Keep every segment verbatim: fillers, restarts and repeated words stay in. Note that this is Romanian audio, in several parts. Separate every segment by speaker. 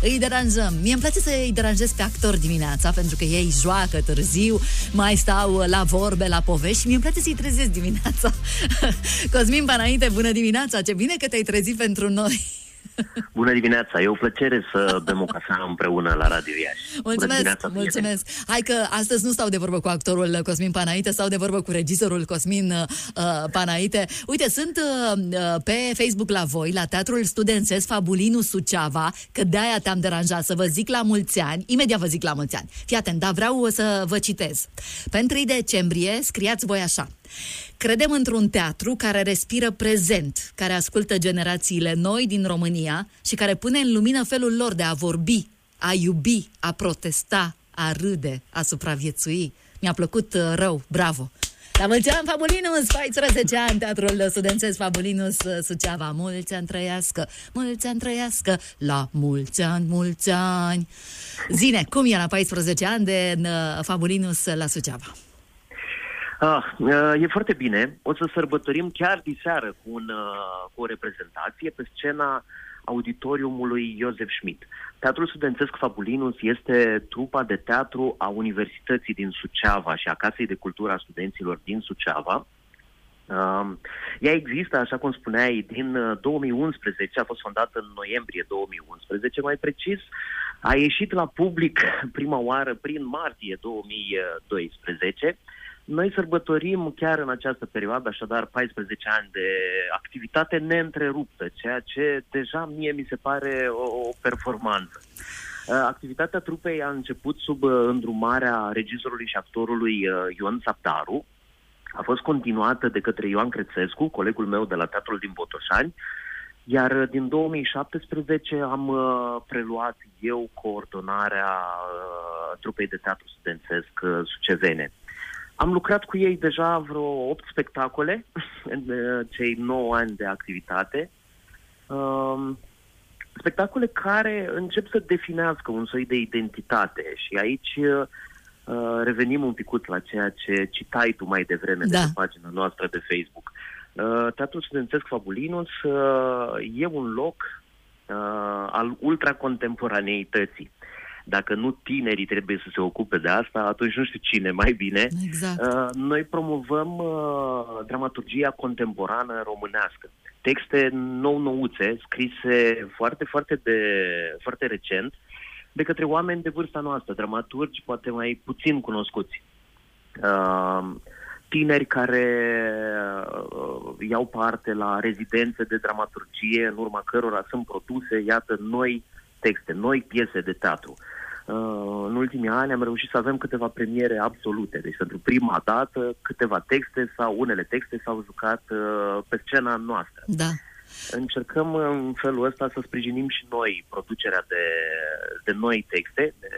Speaker 1: îi deranjăm. Mie îmi place să îi deranjez pe actori dimineața, pentru că ei joacă târziu, mai stau la vorbe, la povești și mie îmi place să-i trezesc dimineața. Cosmin Panaite, bună dimineața! Ce bine că te-ai trezit pentru noi!
Speaker 2: Bună dimineața! E o plăcere să bem o cafea împreună la Radio Iași.
Speaker 1: Mulțumesc, mulțumesc! Hai că astăzi nu stau de vorbă cu actorul Cosmin Panaite, stau de vorbă cu regizorul Cosmin uh, Panaite. Uite, sunt uh, pe Facebook la voi, la Teatrul Studențesc Fabulinu Suceava, că de-aia te-am deranjat, să vă zic la mulți ani. Imediat vă zic la mulți ani. Fii atent, dar vreau să vă citez. Pe întâi decembrie scriați voi așa: credem într-un teatru care respiră prezent, care ascultă generațiile noi din România și care pune în lumină felul lor de a vorbi, a iubi, a protesta, a râde, a supraviețui. Mi-a plăcut uh, rău, bravo! La mulți ani, Fabulinus, paisprezece ani, Teatrul Studențesc Fabulinus Suceava. Mulți ani trăiască, mulți ani trăiască, la mulți ani, mulți ani. Zine, cum e la paisprezece ani de uh, Fabulinus la Suceava?
Speaker 2: Ah, e foarte bine. O să sărbătorim chiar diseară cu, un, cu o reprezentație pe scena auditoriumului Iosef Schmidt. Teatrul Studențesc Fabulinus este trupa de teatru a Universității din Suceava și a Casei de Cultură a Studenților din Suceava. Ea există, așa cum spuneai, din două mii unsprezece, a fost fondată în noiembrie două mii unsprezece, mai precis. A ieșit la public prima oară prin martie două mii doisprezece. Noi sărbătorim chiar în această perioadă, așadar, paisprezece ani de activitate neîntreruptă, ceea ce deja mie mi se pare o, o performanță. Activitatea trupei a început sub îndrumarea regizorului și actorului Ion Saptaru, a fost continuată de către Ioan Crețescu, colegul meu de la Teatrul din Botoșani, iar din două mii șaptesprezece am preluat eu coordonarea trupei de teatru studențesc sucevene. Am lucrat cu ei deja vreo opt spectacole în cei nouă ani de activitate. Um, spectacole care încep să definească un soi de identitate și aici uh, revenim un picut la ceea ce citai tu mai devreme da. de pe pagina noastră de Facebook. Uh, Teatrul Studențesc Fabulinus uh, e un loc uh, al ultracontemporaneității. Dacă nu tinerii trebuie să se ocupe de asta, atunci nu știu cine, mai bine.
Speaker 1: Exact.
Speaker 2: Uh, noi promovăm uh, dramaturgia contemporană românească. Texte nou-nouțe, scrise foarte, foarte, de, foarte recent, de către oameni de vârsta noastră, dramaturgi poate mai puțin cunoscuți. Uh, tineri care uh, iau parte la rezidențe de dramaturgie, în urma cărora sunt produse, iată, noi texte, noi piese de teatru. Uh, în ultimii ani am reușit să avem câteva premiere absolute. Deci, pentru prima dată, câteva texte sau unele texte s-au jucat uh, pe scena noastră.
Speaker 1: Da.
Speaker 2: Încercăm în felul ăsta să sprijinim și noi producerea de, de noi texte. De,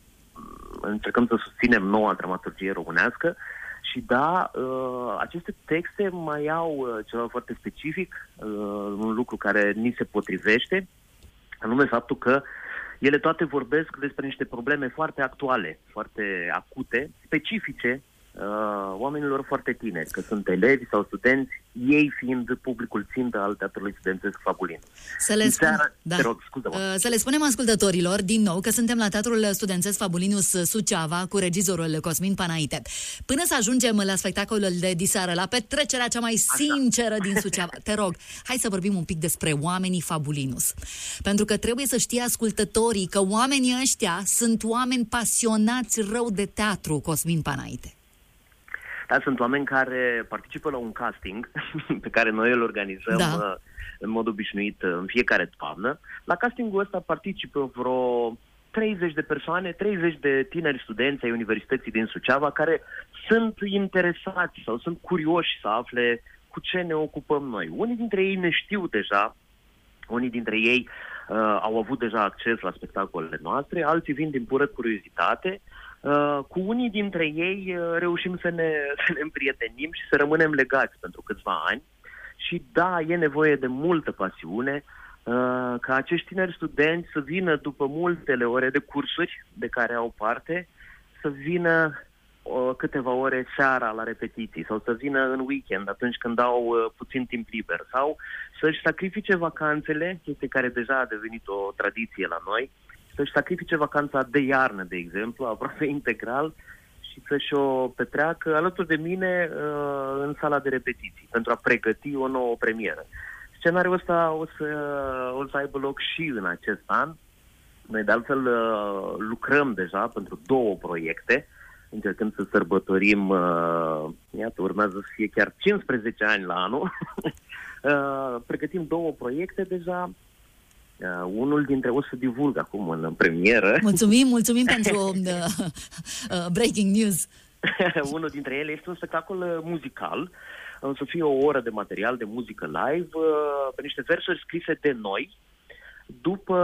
Speaker 2: încercăm să susținem noua dramaturgie românească. Și da, uh, aceste texte mai au uh, ceva foarte specific, uh, un lucru care ni se potrivește, anume faptul că ele toate vorbesc despre niște probleme foarte actuale, foarte acute, specifice uh, oamenilor foarte tineri, că sunt elevi sau studenți, ei fiind publicul țintă al Teatrului Studențesc Fabulin.
Speaker 1: Să le, spun...
Speaker 2: seara...
Speaker 1: da.
Speaker 2: Te rog, scuză-mă.
Speaker 1: Uh, să le spunem ascultătorilor din nou că suntem la Teatrul Studențesc Fabulinus Suceava cu regizorul Cosmin Panaite. Până să ajungem la spectacolul de diseară, la petrecerea cea mai sinceră din Suceava, te rog, hai să vorbim un pic despre oamenii Fabulinus. Pentru că trebuie să știe ascultătorii că oamenii ăștia sunt oameni pasionați rău de teatru, Cosmin Panaite.
Speaker 2: Da, sunt oameni care participă la un casting pe care noi îl organizăm da. în mod obișnuit în fiecare toamnă. La castingul ăsta participă vreo treizeci de persoane, treizeci de tineri studenți ai Universității din Suceava care sunt interesați sau sunt curioși să afle cu ce ne ocupăm noi. Unii dintre ei ne știu deja, unii dintre ei uh, au avut deja acces la spectacolele noastre, alții vin din pură curiozitate. Uh, cu unii dintre ei uh, reușim să ne, să ne împrietenim și să rămânem legați pentru câțiva ani. Și da, e nevoie de multă pasiune uh, ca acești tineri studenți să vină după multele ore de cursuri de care au parte, să vină uh, câteva ore seara la repetiții sau să vină în weekend atunci când au uh, puțin timp liber sau să-și sacrifice vacanțele, chestie care deja a devenit o tradiție la noi, să-și sacrifice vacanța de iarnă, de exemplu, aproape integral, și să-și o petreacă alături de mine uh, în sala de repetiții, pentru a pregăti o nouă premieră. Scenariul ăsta o să, o să aibă loc și în acest an. Noi, de altfel, uh, lucrăm deja pentru două proiecte, încercând să sărbătorim, uh, iată, urmează să fie chiar cincisprezece ani la anul. uh, pregătim două proiecte deja. Uh, unul dintre, o să divulg acum în, în premieră.
Speaker 1: Mulțumim, mulțumim pentru uh, uh, breaking news.
Speaker 2: Unul dintre ele este un spectacol uh, muzical. O să fie o oră de material de muzică live, uh, pe niște versuri scrise de noi, după,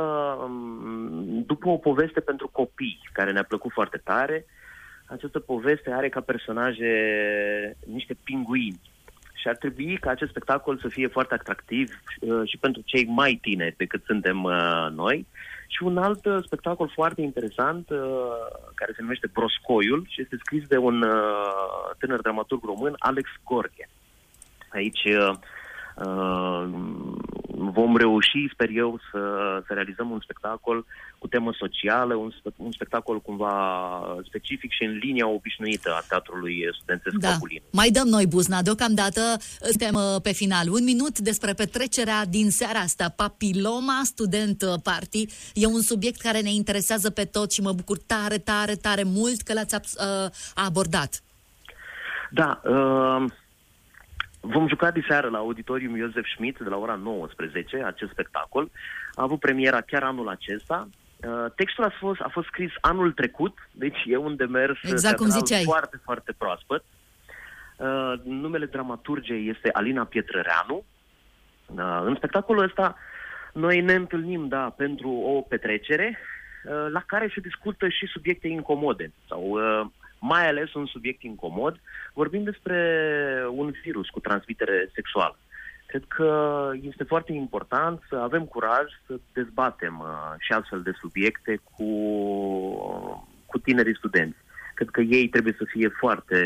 Speaker 2: um, după o poveste pentru copii, care ne-a plăcut foarte tare. Această poveste are ca personaje niște pinguini. Și ar trebui ca acest spectacol să fie foarte atractiv uh, și pentru cei mai tineri decât suntem uh, noi. Și un alt uh, spectacol foarte interesant, uh, care se numește Broscoiul și este scris de un uh, tânăr dramaturg român, Alex Gorghe. Aici uh, uh, vom reuși, sper eu, să, să realizăm un spectacol cu temă socială, un, un spectacol cumva specific și în linia obișnuită a teatrului studențesc
Speaker 1: da.
Speaker 2: Fabulin.
Speaker 1: Mai dăm noi buzna, deocamdată suntem pe final. Un minut despre petrecerea din seara asta, Papiloma Student Party. E un subiect care ne interesează pe toți și mă bucur tare, tare, tare mult că l-ați uh, abordat.
Speaker 2: Da, uh... vom juca diseară la Auditorium Joseph Schmidt de la ora nouăsprezece, acest spectacol. A avut premiera chiar anul acesta. Uh, textul a fost, a fost scris anul trecut, deci e un demers
Speaker 1: exact cum ziceai.
Speaker 2: foarte, foarte proaspăt. Uh, numele dramaturgei este Alina Pietrăreanu. Uh, în spectacolul ăsta noi ne întâlnim, da, pentru o petrecere uh, la care se discută și subiecte incomode sau uh, mai ales un subiect incomod. Vorbim despre un virus cu transmitere sexuală. Cred că este foarte important să avem curaj să dezbatem uh, și astfel de subiecte cu, uh, cu tinerii studenți. Cred că ei trebuie să fie foarte...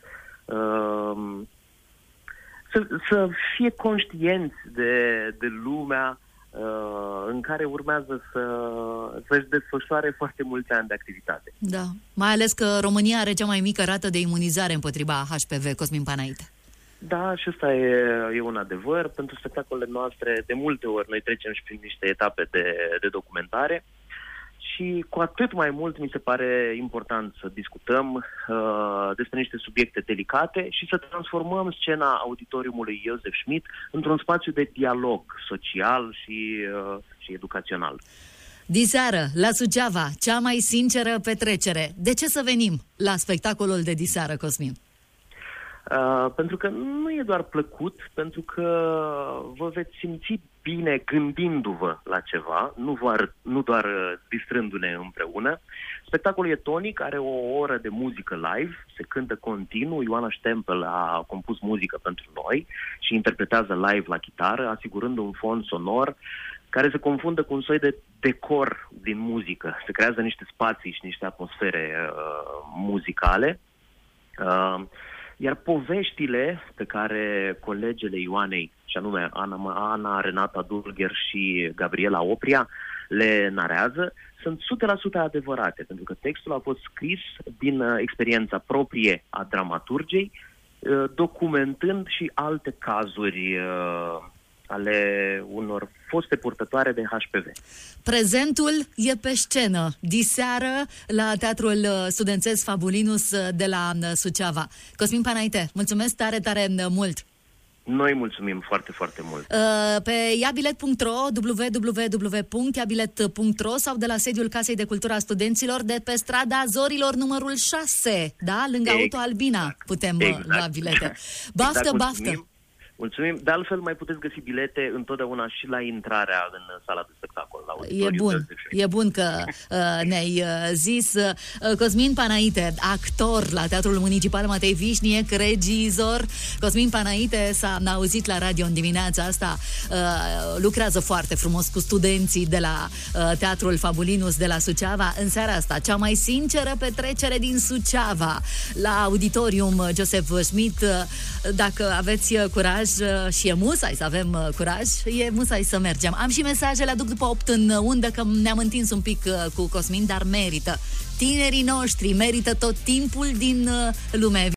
Speaker 2: Uh, să, să fie conștienți de, de lumea în care urmează să, să-și desfășoare foarte mulți ani de activitate.
Speaker 1: Da, mai ales că România are cea mai mică rată de imunizare împotriva H P V, Cosmin Panaite.
Speaker 2: Da, și ăsta e, e un adevăr. Pentru spectacolele noastre, de multe ori, noi trecem și prin niște etape de, de documentare și cu atât mai mult mi se pare important să discutăm uh, despre niște subiecte delicate și să transformăm scena Auditoriumului Joseph Schmidt într-un spațiu de dialog social și, uh, și educațional.
Speaker 1: Diseară, la Suceava, cea mai sinceră petrecere. De ce să venim la spectacolul de diseară, Cosmin?
Speaker 2: Uh, pentru că nu e doar plăcut, pentru că vă veți simți bine gândindu-vă la ceva, nu doar, nu doar uh, distrându-ne împreună. Spectacolul e tonic, are o oră de muzică live, se cântă continuu. Ioana Stempel a compus muzică pentru noi și interpretează live la chitară, asigurând un fond sonor care se confundă cu un soi de decor din muzică. Se creează niște spații și niște atmosfere uh, muzicale. Uh, Iar poveștile pe care colegele Ioanei, și anume Ana, Ana Renata Dulgher și Gabriela Opria, le narează, sunt o sută la sută adevărate, pentru că textul a fost scris din uh, experiența proprie a dramaturgei, uh, documentând și alte cazuri uh, ale unor foste purtătoare de H P V.
Speaker 1: Prezentul e pe scenă, diseară la Teatrul Studențesc Fabulinus de la Suceava. Cosmin Panaite, mulțumesc tare, tare mult!
Speaker 2: Noi mulțumim foarte, foarte mult.
Speaker 1: Pe iabilet punct ro, w w w punct iabilet punct ro sau de la sediul Casei de Cultură a Studenților de pe strada Zorilor numărul șase, da? Lângă exact. Auto Albina putem exact. lua bilete. Baftă, exact, baftă!
Speaker 2: Mulțumim. Mulțumim. De altfel, mai puteți găsi bilete întotdeauna și la intrarea în sala de spectacol. La
Speaker 1: e bun, e bun că uh, ne-ai uh, zis. Uh, Cosmin Panaite, actor la Teatrul Municipal Matei Vișniec, regizor. Cosmin Panaite s-a auzit la radio în dimineața asta. Uh, lucrează foarte frumos cu studenții de la uh, Teatrul Fabulinus de la Suceava. În seara asta, cea mai sinceră petrecere din Suceava, la Auditorium Joseph Schmidt. Uh, dacă aveți curaj curaj și e musai să avem curaj, e musai să mergem. Am și mesajele, aduc după opt în undă, că ne-am întins un pic cu Cosmin, dar merită. Tinerii noștri merită tot timpul din lume.